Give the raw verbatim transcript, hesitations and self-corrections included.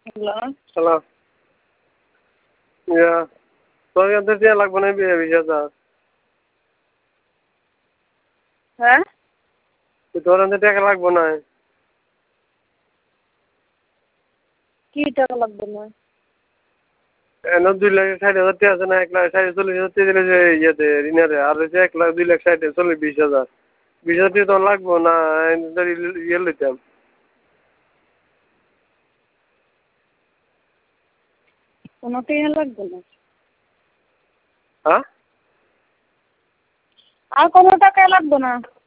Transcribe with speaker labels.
Speaker 1: hello hello ইয়া তোর কাছে টিয়া লাগবে না বিয়ে বিশ হাজার
Speaker 2: হ্যাঁ
Speaker 1: তোর কাছে টাকা লাগবে না
Speaker 2: কি টাকা লাগবে না
Speaker 1: এনে দুই লাখ ষাট হাজার টাকা আছে না এক লাখ ষাট চল্লিশ হাজার টাকা দিলে যে ইয়েতে ঋণের আর হচ্ছে এক লাখ দুই লাখ ষাট চল্লিশ বিশ হাজার বিশ হাজার টাকা তোমার লাগবো না ইয়ে লইতাম
Speaker 2: কোনো টাকা লাগবে না
Speaker 1: হ্যাঁ
Speaker 2: আর কোনো টাকা লাগবে না